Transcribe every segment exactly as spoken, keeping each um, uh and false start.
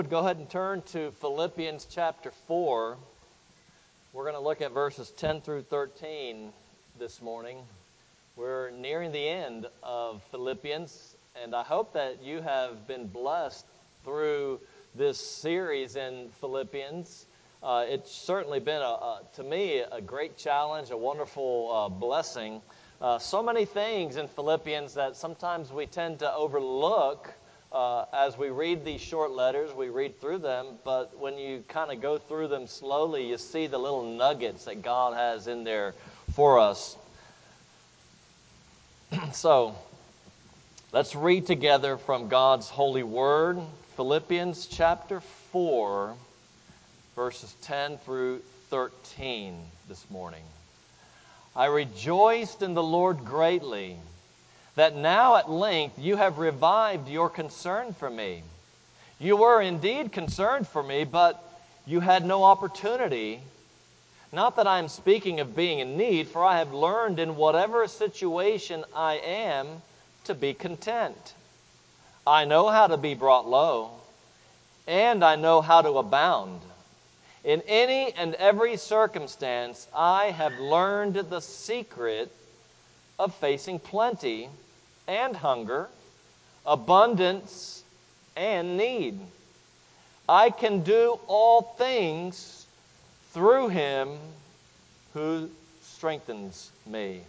Go ahead and turn to Philippians chapter four. We're going to look at verses ten through thirteen this morning. We're nearing the end of Philippians, and I hope that you have been blessed through this series in Philippians. Uh, it's certainly been, a, a, to me, a great challenge, a wonderful uh, blessing. Uh, so many things in Philippians that sometimes we tend to overlook Uh, as we read these short letters. We read through them, but when you kind of go through them slowly, you see the little nuggets that God has in there for us. So, let's read together from God's holy word, Philippians chapter four, verses ten through thirteen this morning. I rejoiced in the Lord greatly, that now at length you have revived your concern for me. You were indeed concerned for me, but you had no opportunity. Not that I am speaking of being in need, for I have learned in whatever situation I am to be content. I know how to be brought low, and I know how to abound. In any and every circumstance, I have learned the secret of facing plenty and hunger, abundance and need. I can do all things through Him who strengthens me.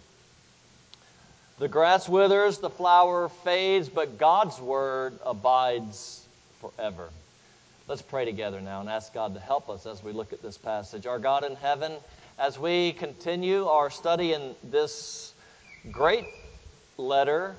The grass withers, the flower fades, but God's word abides forever. Let's pray together now and ask God to help us as we look at this passage. Our God in heaven, as we continue our study in this great letter,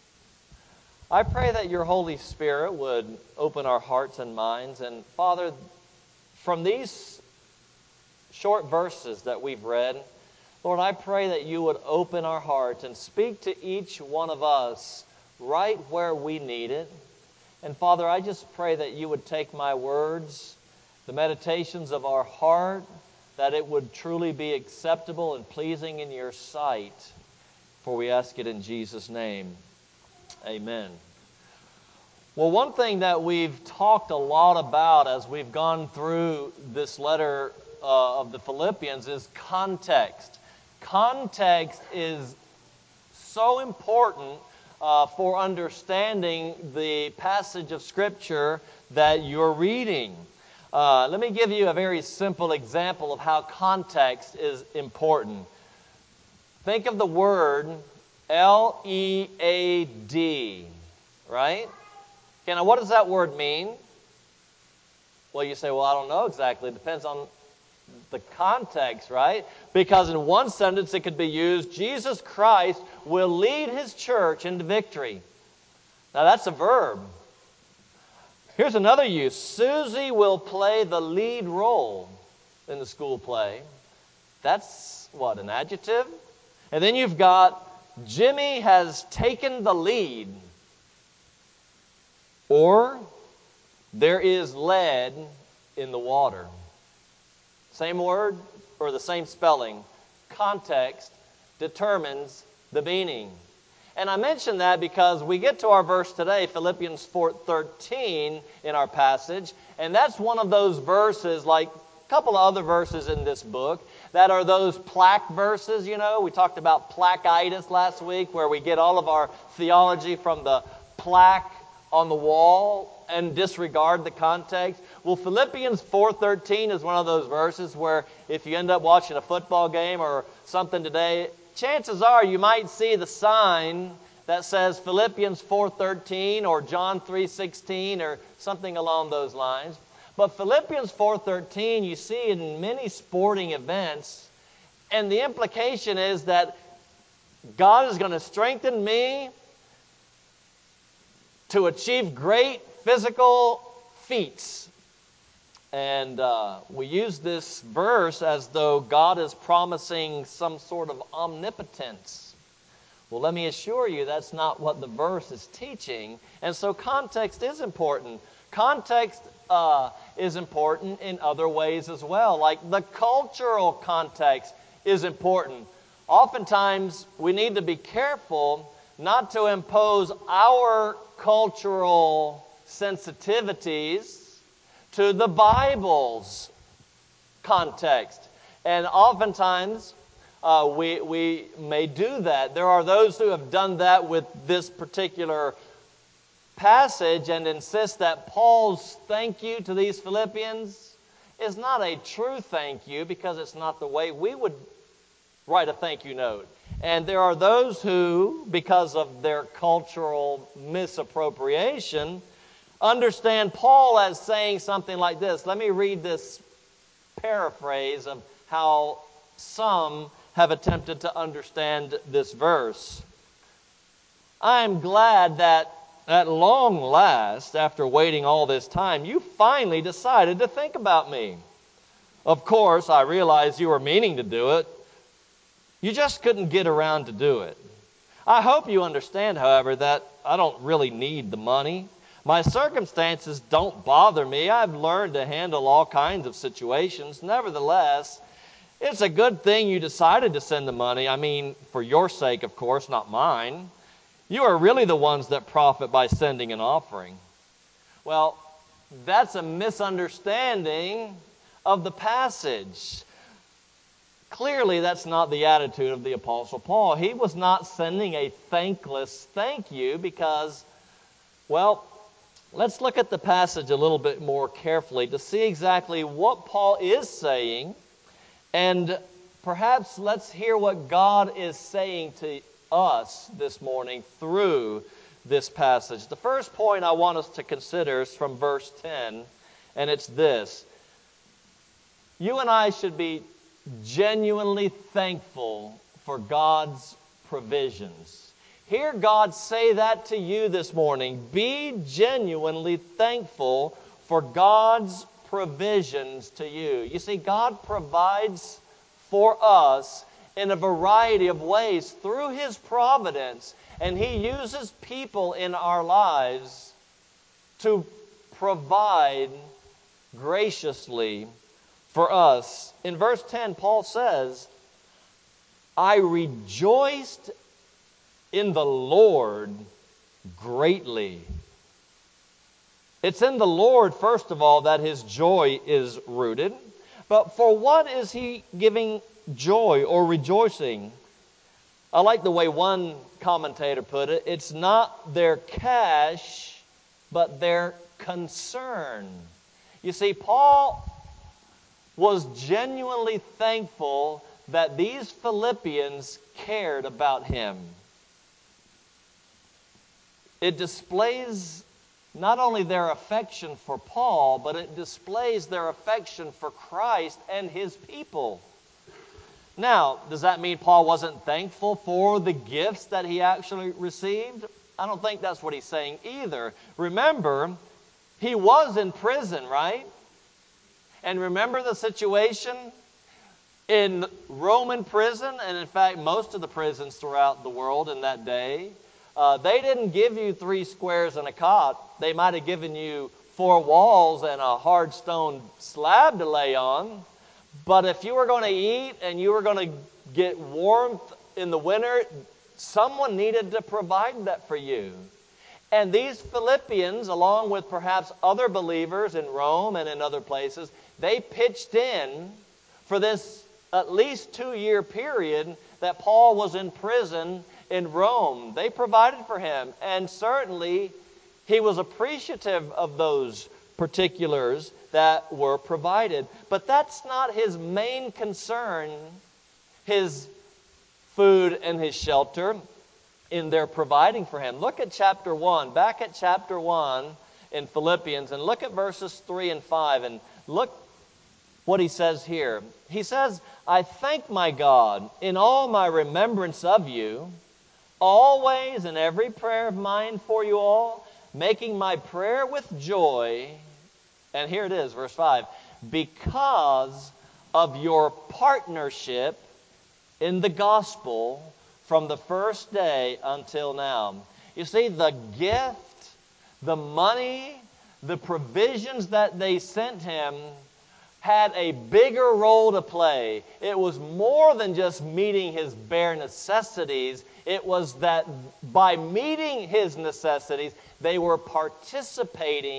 I pray that your Holy Spirit would open our hearts and minds. And Father, from these short verses that we've read, Lord, I pray that you would open our hearts and speak to each one of us right where we need it. And Father, I just pray that you would take my words, the meditations of our heart, that it would truly be acceptable and pleasing in your sight. For we ask it in Jesus' name. Amen. Well, one thing that we've talked a lot about as we've gone through this letter uh, of the Philippians is context. Context is so important uh, for understanding the passage of Scripture that you're reading. Uh, let me give you a very simple example of how context is important. Think of the word L E A D, right? Okay, now what does that word mean? Well, you say, well, I don't know exactly. It depends on the context, right? Because in one sentence it could be used, Jesus Christ will lead His church into victory. Now that's a verb. Here's another use. Susie will play the lead role in the school play. That's what, an adjective? And then you've got, Jimmy has taken the lead. Or, there is lead in the water. Same word or the same spelling. Context determines the meaning. And I mention that because we get to our verse today, Philippians four thirteen in our passage. And that's one of those verses, like a couple of other verses in this book, that are those plaque verses, you know. We talked about plaqueitis last week, where we get all of our theology from the plaque on the wall and disregard the context. Well, Philippians four thirteen is one of those verses where if you end up watching a football game or something today, chances are you might see the sign that says Philippians four thirteen or John three sixteen or something along those lines. But Philippians four thirteen, you see it in many sporting events, and the implication is that God is going to strengthen me to achieve great physical feats. And uh, we use this verse as though God is promising some sort of omnipotence. Well, let me assure you that's not what the verse is teaching. And so context is important. Context uh, is important in other ways as well. Like the cultural context is important. Oftentimes, we need to be careful not to impose our cultural sensitivities to the Bible's context. And oftentimes, uh, we, we may do that. There are those who have done that with this particular passage and insist that Paul's thank you to these Philippians is not a true thank you because it's not the way we would write a thank you note. And there are those who, because of their cultural misappropriation, understand Paul as saying something like this. Let me read this paraphrase of how some have attempted to understand this verse. I am glad that at long last, after waiting all this time, you finally decided to think about me. Of course, I realize you were meaning to do it. You just couldn't get around to do it. I hope you understand, however, that I don't really need the money. My circumstances don't bother me. I've learned to handle all kinds of situations. Nevertheless, it's a good thing you decided to send the money. I mean, for your sake, of course, not mine. You are really the ones that profit by sending an offering. Well, that's a misunderstanding of the passage. Clearly, that's not the attitude of the Apostle Paul. He was not sending a thankless thank you because, well, let's look at the passage a little bit more carefully to see exactly what Paul is saying, and perhaps let's hear what God is saying to us this morning through this passage. The first point I want us to consider is from verse ten, and it's this. You and I should be genuinely thankful for God's provisions. Hear God say that to you this morning. Be genuinely thankful for God's provisions to you. You see, God provides for us in a variety of ways through His providence, and He uses people in our lives to provide graciously for us. In verse ten, Paul says, I rejoiced in the Lord greatly. It's in the Lord, first of all, that his joy is rooted. But for what is he giving joy or rejoicing? I like the way one commentator put it. It's not their cash, but their concern. You see, Paul was genuinely thankful that these Philippians cared about him. It displays not only their affection for Paul, but it displays their affection for Christ and His people. Now, does that mean Paul wasn't thankful for the gifts that he actually received? I don't think that's what he's saying either. Remember, he was in prison, right? And remember the situation in Roman prison, and in fact, most of the prisons throughout the world in that day, uh, they didn't give you three squares and a cot. They might have given you four walls and a hard stone slab to lay on. But if you were going to eat and you were going to get warmth in the winter, someone needed to provide that for you. And these Philippians, along with perhaps other believers in Rome and in other places, they pitched in for this at least two-year period that Paul was in prison in Rome. They provided for him, and certainly he was appreciative of those particulars that were provided. But that's not his main concern, his food and his shelter in their providing for him. Look at chapter one, back at chapter one in Philippians, and look at verses three and five, and look what he says here. He says, I thank my God in all my remembrance of you, always in every prayer of mine for you all, making my prayer with joy. And here it is, verse five, because of your partnership in the gospel from the first day until now. You see, the gift, the money, the provisions that they sent him had a bigger role to play. It was more than just meeting his bare necessities. It was that by meeting his necessities, they were participating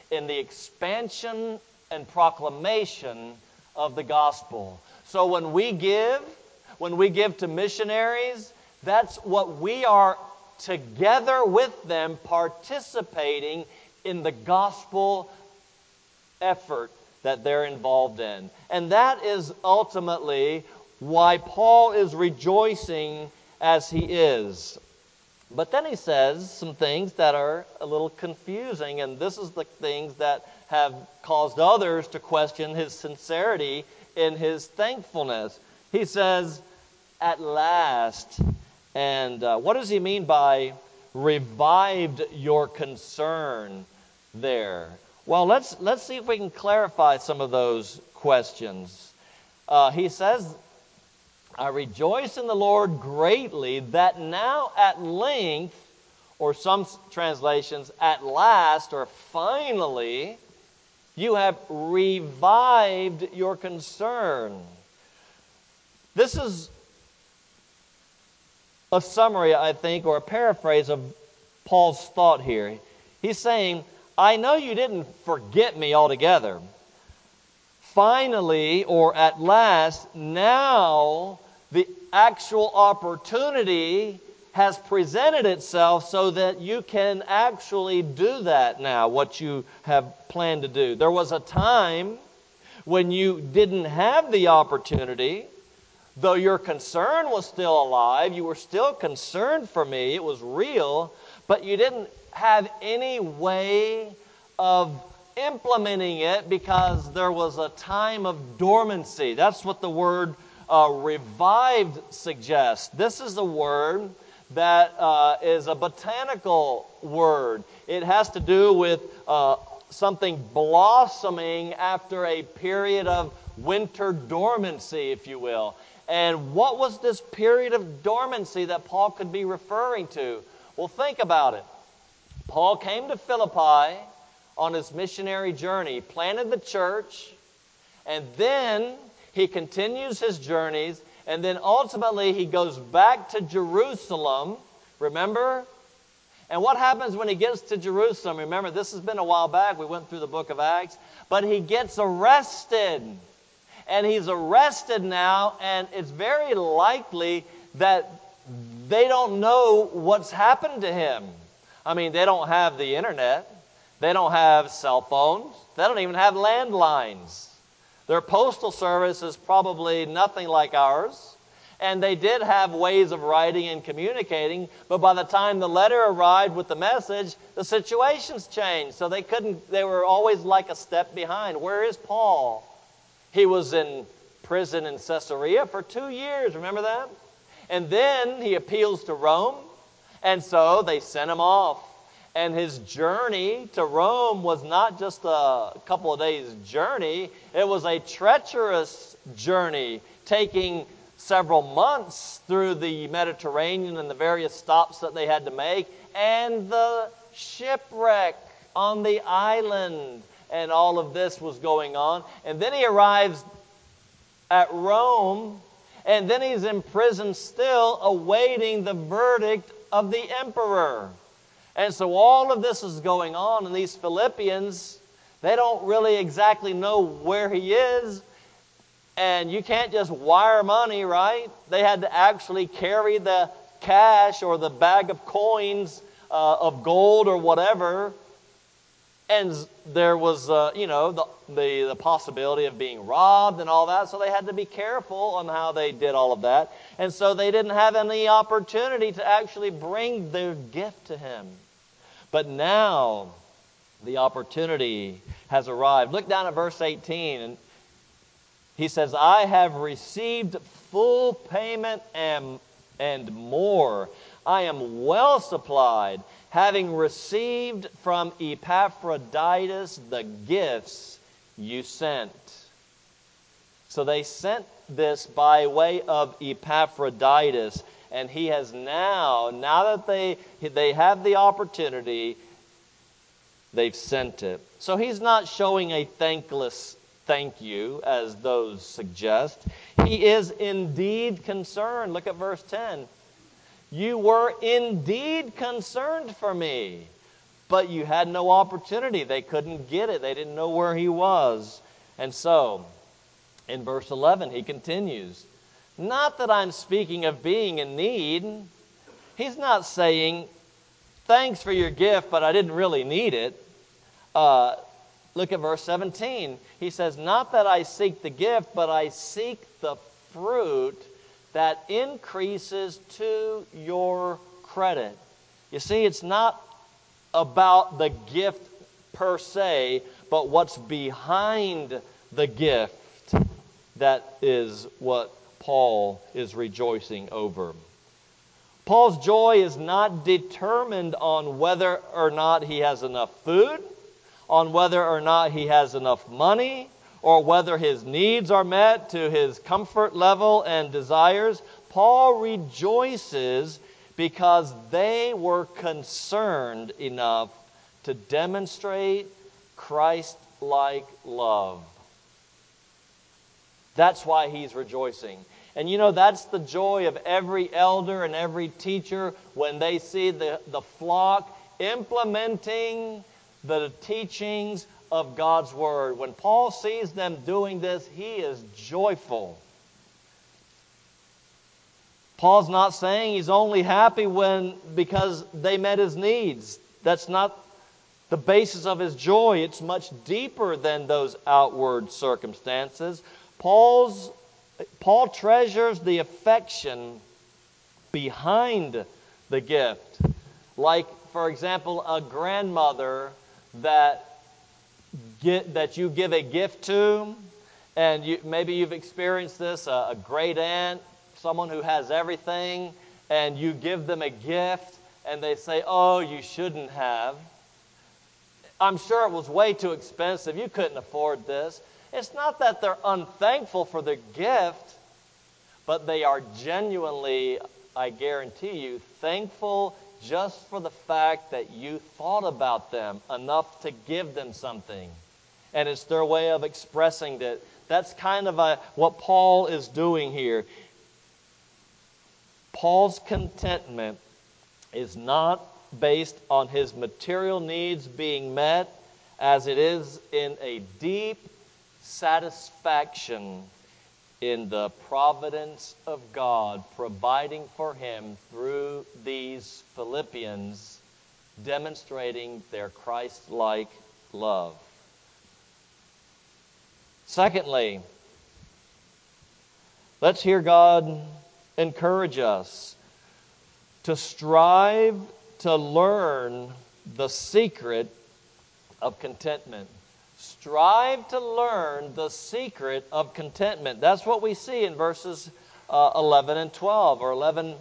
in the expansion and proclamation of the gospel. So when we give, when we give to missionaries, that's what we are together with them participating in the gospel effort that they're involved in. And that is ultimately why Paul is rejoicing as he is. But then he says some things that are a little confusing, and this is the things that have caused others to question his sincerity in his thankfulness. He says, at last, and uh, what does he mean by revived your concern there? Well, let's let's see if we can clarify some of those questions. Uh, he says, I rejoice in the Lord greatly that now at length, or some translations, at last, or finally, you have revived your concern. This is a summary, I think, or a paraphrase of Paul's thought here. He's saying, I know you didn't forget me altogether. Finally, or at last, now the actual opportunity has presented itself so that you can actually do that now, what you have planned to do. There was a time when you didn't have the opportunity, though your concern was still alive, you were still concerned for me, it was real, but you didn't have any way of implementing it because there was a time of dormancy. That's what the word uh, revived suggests. This is a word that uh, is a botanical word. It has to do with uh, something blossoming after a period of winter dormancy, if you will. And what was this period of dormancy that Paul could be referring to? Well, think about it. Paul came to Philippi on his missionary journey, planted the church, and then he continues his journeys, and then ultimately he goes back to Jerusalem. Remember? And what happens when he gets to Jerusalem? Remember, this has been a while back. We went through the book of Acts. But he gets arrested. And he's arrested now, and it's very likely that they don't know what's happened to him. I mean, they don't have the internet. They don't have cell phones. They don't even have landlines. Their postal service is probably nothing like ours. And they did have ways of writing and communicating, but by the time the letter arrived with the message, the situation's changed. So they couldn't, they were always like a step behind. Where is Paul? He was in prison in Caesarea for two years, remember that? And then he appeals to Rome, and so they sent him off. And his journey to Rome was not just a couple of days' journey. It was a treacherous journey, taking several months through the Mediterranean and the various stops that they had to make, and the shipwreck on the island. And all of this was going on. And then he arrives at Rome, and then he's in prison still, awaiting the verdict of the emperor. And so all of this is going on, and these Philippians, they don't really exactly know where he is. And you can't just wire money, right? They had to actually carry the cash or the bag of coins uh, of gold or whatever. And there was, uh, you know, the, the the possibility of being robbed and all that. So they had to be careful on how they did all of that. And so they didn't have any opportunity to actually bring their gift to him. But now the opportunity has arrived. Look down at verse eighteen. And he says, I have received full payment and, and more. I am well supplied, having received from Epaphroditus the gifts you sent. So they sent this by way of Epaphroditus, and he has now, now that they, they have the opportunity, they've sent it. So he's not showing a thankless thank you, as those suggest. He is indeed concerned. Look at verse ten. You were indeed concerned for me. but you had no opportunity. They couldn't get it. They didn't know where he was. And so, in verse eleven, he continues, not that I'm speaking of being in need. He's not saying, thanks for your gift, but I didn't really need it. Uh, look at verse seventeen. He says, not that I seek the gift, but I seek the fruit that increases to your credit. You see, it's not about the gift per se, but what's behind the gift. That is what Paul is rejoicing over. Paul's joy is not determined on whether or not he has enough food, on whether or not he has enough money, or whether his needs are met to his comfort level and desires. Paul rejoices because they were concerned enough to demonstrate Christ-like love. That's why he's rejoicing. And you know, that's the joy of every elder and every teacher when they see the, the flock implementing the teachings of God's Word. When Paul sees them doing this, he is joyful. Paul's not saying he's only happy when because they met his needs. That's not the basis of his joy. It's much deeper than those outward circumstances. Paul's Paul treasures the affection behind the gift. Like, for example, a grandmother that get, that you give a gift to, and you, maybe you've experienced this, a, a great aunt, someone who has everything, and you give them a gift, and they say, oh, you shouldn't have. I'm sure it was way too expensive. You couldn't afford this. It's not that they're unthankful for the gift, but they are genuinely, I guarantee you, thankful just for the fact that you thought about them enough to give them something. And it's their way of expressing that. That's kind of a, what Paul is doing here. Paul's contentment is not based on his material needs being met, as it is in a deep satisfaction in the providence of God providing for him through these Philippians, demonstrating their Christ-like love. Secondly, let's hear God encourage us to strive to learn the secret of contentment. Strive to learn the secret of contentment. That's what we see in verses uh, eleven and twelve, or eleven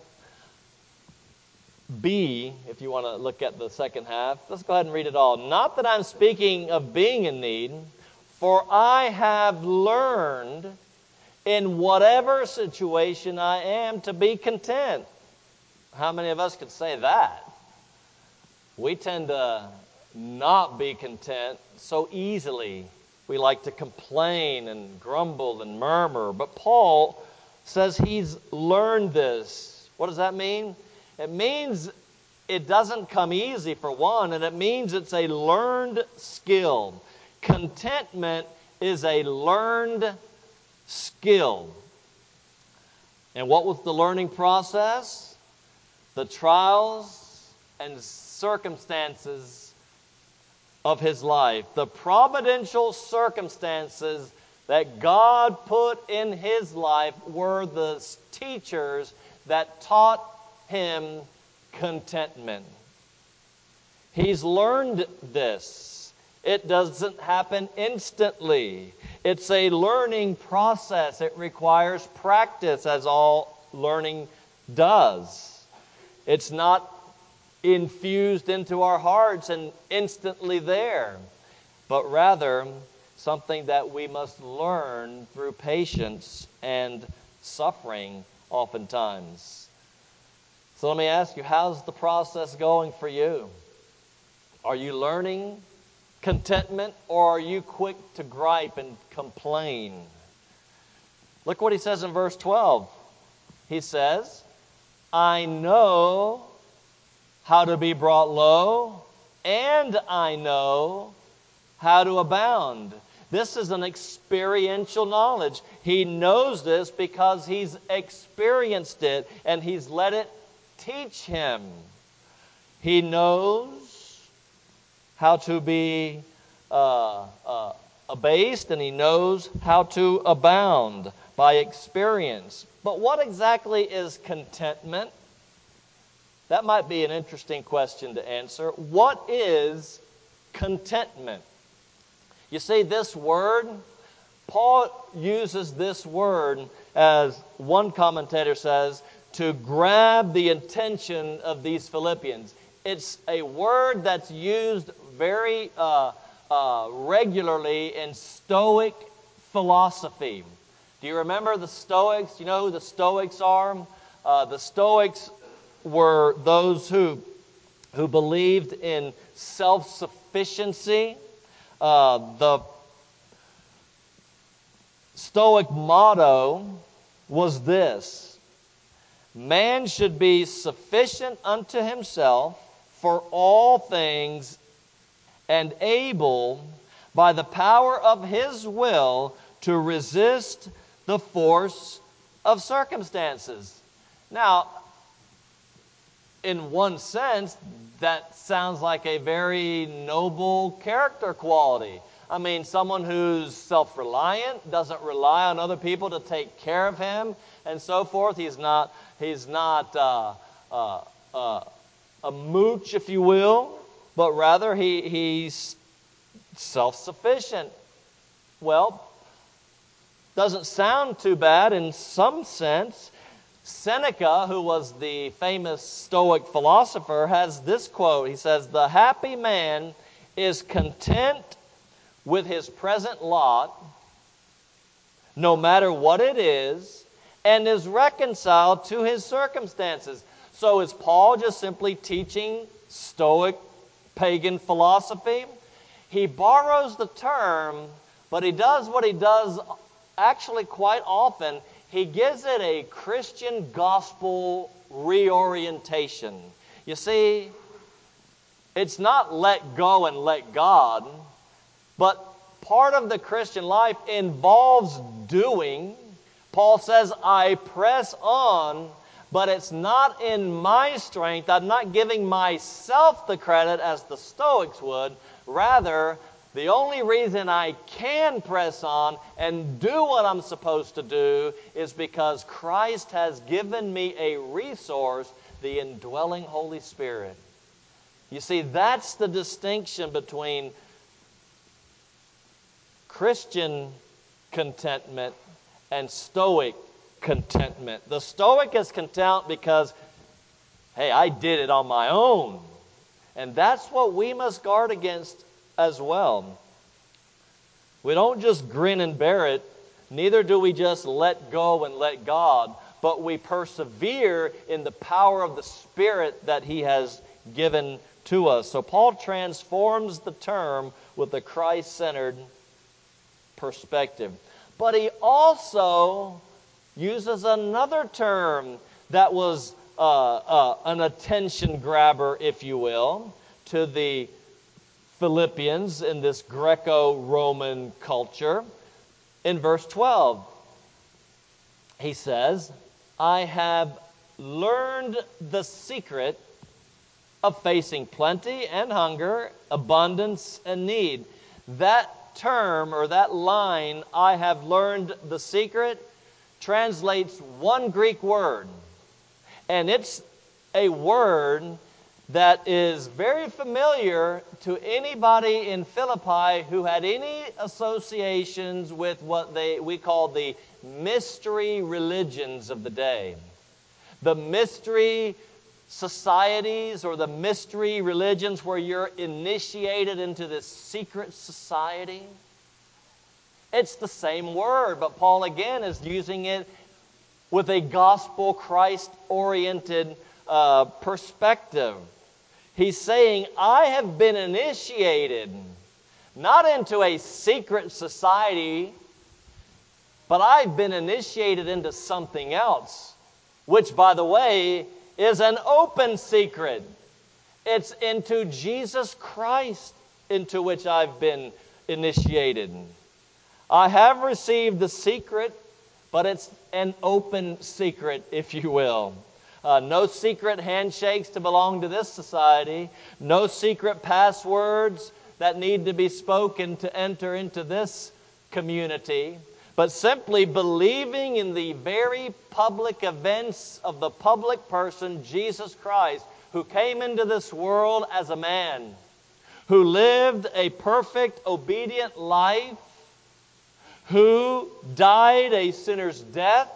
b, if you want to look at the second half. Let's go ahead and read it all. Not that I'm speaking of being in need, for I have learned in whatever situation I am to be content. How many of us could say that? We tend to not be content so easily. We like to complain and grumble and murmur. But Paul says he's learned this. What does that mean? It means it doesn't come easy, for one, and it means it's a learned skill. Contentment is a learned skill. And what was the learning process? The trials and circumstances of his life. The providential circumstances that God put in his life were the teachers that taught him contentment. He's learned this. It doesn't happen instantly. It's a learning process. It requires practice, as all learning does. It's not infused into our hearts and instantly there, but rather something that we must learn through patience and suffering oftentimes. So let me ask you, how's the process going for you? Are you learning contentment, or are you quick to gripe and complain? Look what he says in verse twelve. He says, I know how to be brought low, and I know how to abound. This is an experiential knowledge. He knows this because he's experienced it and he's let it teach him. He knows how to be uh, uh, abased, and he knows how to abound by experience. But what exactly is contentment? That might be an interesting question to answer. What is contentment? You see, this word, Paul uses this word, as one commentator says, to grab the attention of these Philippians. It's a word that's used very uh, uh, regularly in Stoic philosophy. Do you remember the Stoics? You know who the Stoics are? Uh, the Stoics were those who, who believed in self-sufficiency. Uh, the Stoic motto was this: man should be sufficient unto himself for all things, and able by the power of his will to resist the force of circumstances. Now, in one sense, that sounds like a very noble character quality. I mean, someone who's self-reliant, doesn't rely on other people to take care of him, and so forth. He's not, he's not uh, uh, uh, a mooch, if you will, but rather he, he's self-sufficient. Well, doesn't sound too bad in some sense. Seneca, who was the famous Stoic philosopher, has this quote. He says, "The happy man is content with his present lot, no matter what it is, and is reconciled to his circumstances." So is Paul just simply teaching Stoic pagan philosophy? He borrows the term, but he does what he does actually quite often. He gives it a Christian gospel reorientation. You see, it's not let go and let God, but part of the Christian life involves doing. Paul says, I press on, but it's not in my strength. I'm not giving myself the credit as the Stoics would. Rather, the only reason I can press on and do what I'm supposed to do is because Christ has given me a resource, the indwelling Holy Spirit. You see, that's the distinction between Christian contentment and Stoic contentment. The Stoic is content because, hey, I did it on my own. And that's what we must guard against as well. We don't just grin and bear it, neither do we just let go and let God, but we persevere in the power of the Spirit that He has given to us. So Paul transforms the term with a Christ-centered perspective. But he also uses another term that was uh, uh, an attention grabber, if you will, to the Philippians in this Greco-Roman culture. In verse twelve, he says, I have learned the secret of facing plenty and hunger, abundance and need. That term or that line, I have learned the secret, translates one Greek word. And it's a word that is very familiar to anybody in Philippi who had any associations with what they we call the mystery religions of the day. The mystery societies or the mystery religions where you're initiated into this secret society. It's the same word, but Paul again is using it with a gospel Christ-oriented uh, perspective. He's saying, I have been initiated not into a secret society, but I've been initiated into something else, which, by the way, is an open secret. It's into Jesus Christ into which I've been initiated. I have received the secret, but it's an open secret, if you will. Uh, no secret handshakes to belong to this society. No secret passwords that need to be spoken to enter into this community. But simply believing in the very public events of the public person, Jesus Christ, who came into this world as a man, who lived a perfect, obedient life, who died a sinner's death,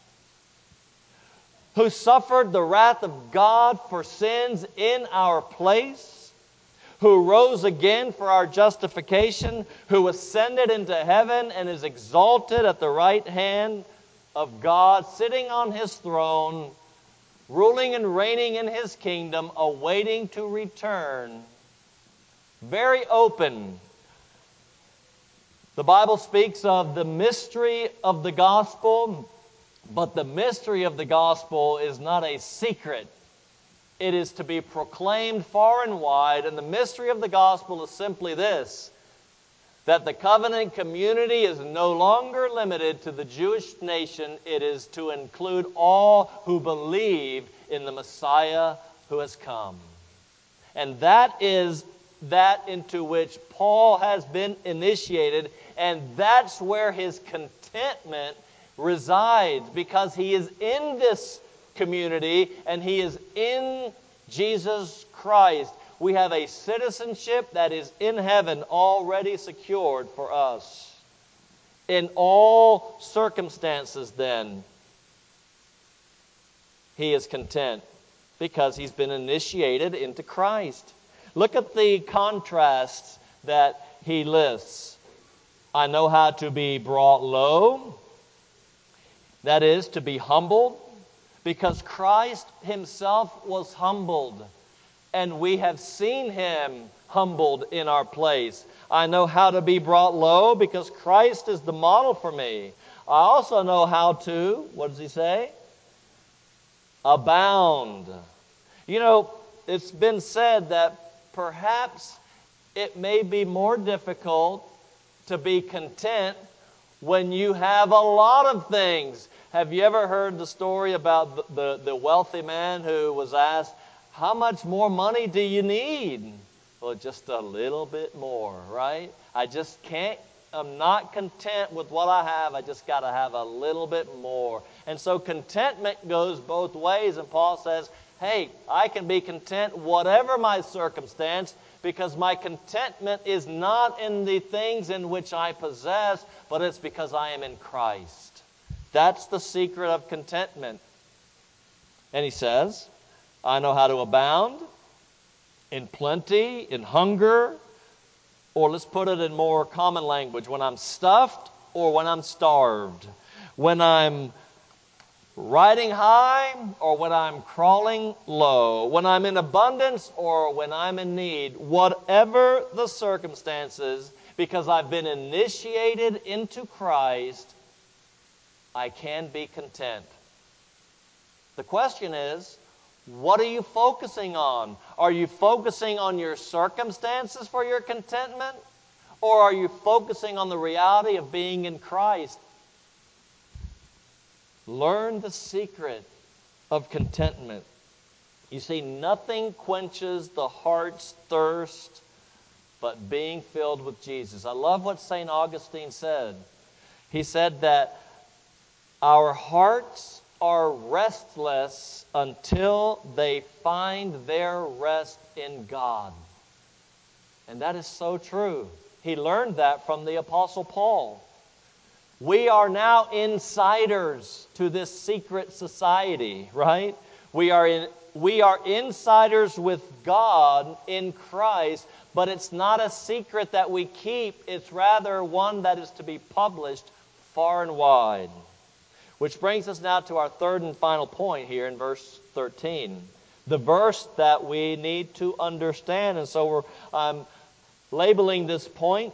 who suffered the wrath of God for sins in our place, who rose again for our justification, who ascended into heaven and is exalted at the right hand of God, sitting on His throne, ruling and reigning in His kingdom, awaiting to return. Very open. The Bible speaks of the mystery of the gospel, but the mystery of the gospel is not a secret. It is to be proclaimed far and wide, and the mystery of the gospel is simply this, that the covenant community is no longer limited to the Jewish nation. It is to include all who believe in the Messiah who has come. And that is that into which Paul has been initiated, and that's where his contentment resides, because he is in this community and he is in Jesus Christ. We have a citizenship that is in heaven already secured for us. In all circumstances, then, he is content because he's been initiated into Christ. Look at the contrasts that he lists. I know how to be brought low, that is, to be humbled, because Christ Himself was humbled, and we have seen Him humbled in our place. I know how to be brought low because Christ is the model for me. I also know how to, what does He say? Abound. You know, it's been said that perhaps it may be more difficult to be content when you have a lot of things. Have you ever heard the story about the, the, the wealthy man who was asked, how much more money do you need? Well, just a little bit more, right? I just can't, I'm not content with what I have. I just got to have a little bit more. And so contentment goes both ways. And Paul says, hey, I can be content whatever my circumstance, because my contentment is not in the things in which I possess, but it's because I am in Christ. That's the secret of contentment. And he says, I know how to abound in plenty, in hunger, or let's put it in more common language, when I'm stuffed or when I'm starved, when I'm riding high or when I'm crawling low, when I'm in abundance or when I'm in need, whatever the circumstances, because I've been initiated into Christ, I can be content. The question is, what are you focusing on? Are you focusing on your circumstances for your contentment? Or are you focusing on the reality of being in Christ? Learn the secret of contentment. You see, nothing quenches the heart's thirst but being filled with Jesus. I love what Saint Augustine said. He said that our hearts are restless until they find their rest in God. And that is so true. He learned that from the Apostle Paul. We are now insiders to this secret society, right? We are in, we are insiders with God in Christ, but it's not a secret that we keep. It's rather one that is to be published far and wide. Which brings us now to our third and final point here in verse thirteen. The verse that we need to understand. And so we're um, labeling this point,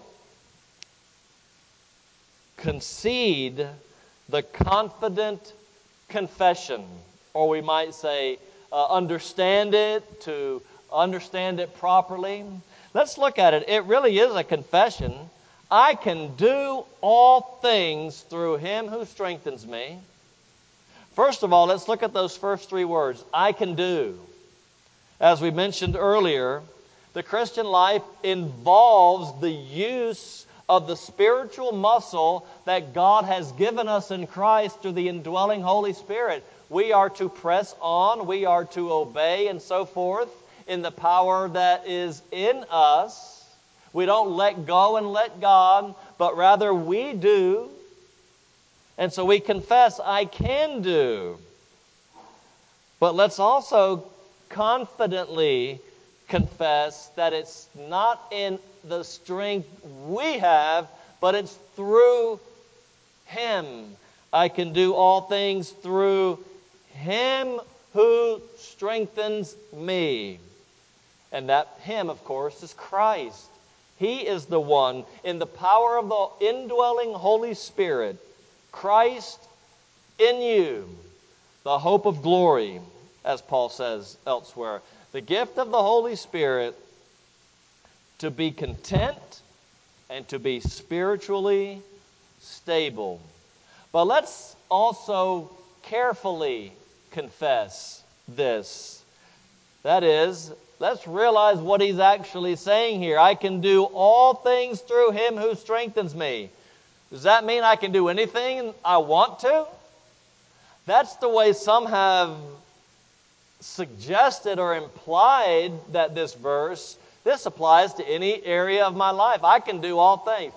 concede the confident confession. Or we might say, uh, understand it, to understand it properly. Let's look at it. It really is a confession. I can do all things through Him who strengthens me. First of all, let's look at those first three words. I can do. As we mentioned earlier, the Christian life involves the use of the spiritual muscle that God has given us in Christ through the indwelling Holy Spirit. We are to press on, we are to obey, and so forth in the power that is in us. We don't let go and let God, but rather we do. And so we confess, I can do. But let's also confidently confess that it's not in the strength we have, but it's through Him. I can do all things through Him who strengthens me. And that Him, of course, is Christ. He is the one in the power of the indwelling Holy Spirit. Christ in you, the hope of glory, as Paul says elsewhere. The gift of the Holy Spirit to be content and to be spiritually stable. But let's also carefully confess this. That is, let's realize what he's actually saying here. I can do all things through Him who strengthens me. Does that mean I can do anything I want to? That's the way some have suggested or implied that this verse, this applies to any area of my life. I can do all things.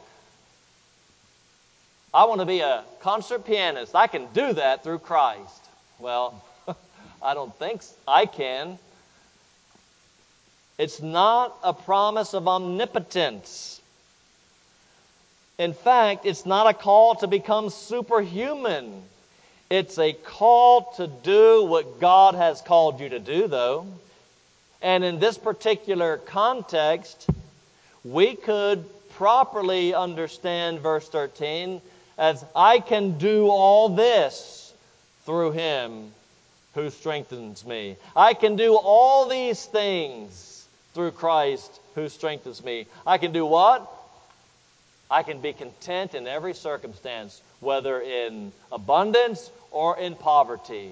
I want to be a concert pianist. I can do that through Christ. Well, I don't think I can. It's not a promise of omnipotence. In fact, it's not a call to become superhuman. It's a call to do what God has called you to do, though. And in this particular context, we could properly understand verse thirteen as I can do all this through Him who strengthens me. I can do all these things through Christ who strengthens me. I can do what? I can be content in every circumstance, whether in abundance or in poverty.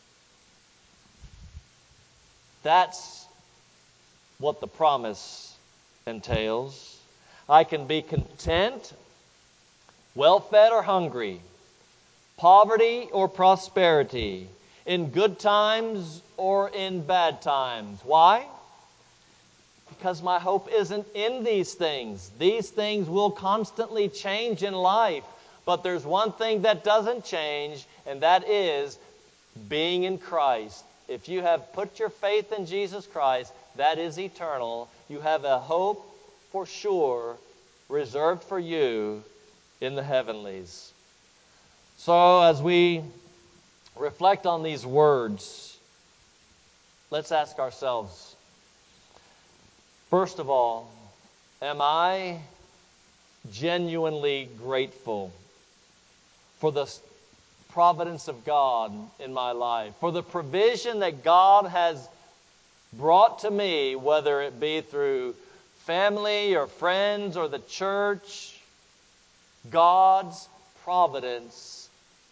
That's what the promise entails. I can be content, well-fed or hungry, poverty or prosperity, in good times or in bad times. Why? Because my hope isn't in these things. These things will constantly change in life. But there's one thing that doesn't change, and that is being in Christ. If you have put your faith in Jesus Christ, that is eternal. You have a hope for sure reserved for you in the heavenlies. So as we reflect on these words, let's ask ourselves, first of all, am I genuinely grateful for the providence of God in my life, for the provision that God has brought to me, whether it be through family or friends or the church? God's providence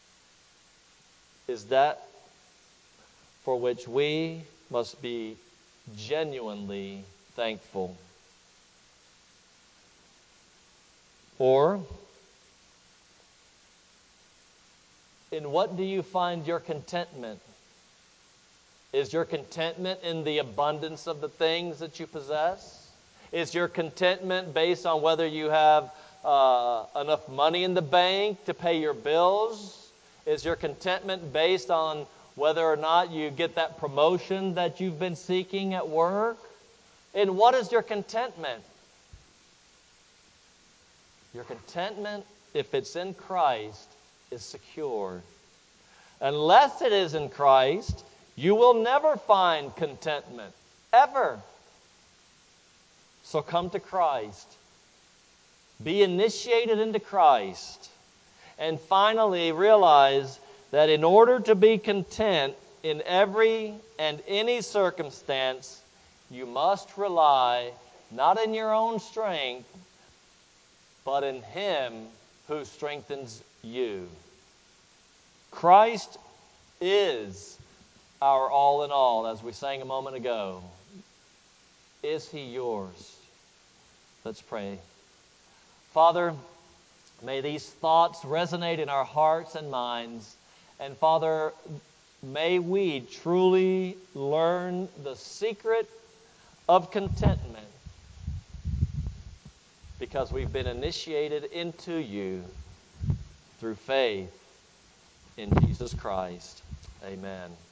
is that for which we must be genuinely thankful. Or, in what do you find your contentment? Is your contentment in the abundance of the things that you possess? Is your contentment based on whether you have uh, enough money in the bank to pay your bills? Is your contentment based on whether or not you get that promotion that you've been seeking at work? And what is your contentment? Your contentment, if it's in Christ, is secure. Unless it is in Christ, you will never find contentment, ever. So come to Christ. Be initiated into Christ. And finally, realize that in order to be content in every and any circumstance, You must rely not in your own strength, but in Him who strengthens you. Christ is our all in all, as we sang a moment ago. Is He yours? Let's pray. Father, may these thoughts resonate in our hearts and minds. And Father, may we truly learn the secret of contentment because we've been initiated into you through faith in Jesus Christ. Amen.